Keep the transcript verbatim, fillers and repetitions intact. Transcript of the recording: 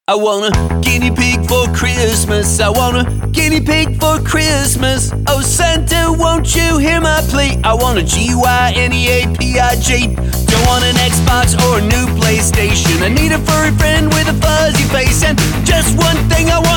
I want a guinea pig for Christmas. I want a guinea pig for Christmas. Oh Santa, won't you hear my plea? I want a G Y N E A P I G. Don't want an Xbox or a new PlayStation. I need a furry friend with a fuzzy face. And just one thing I want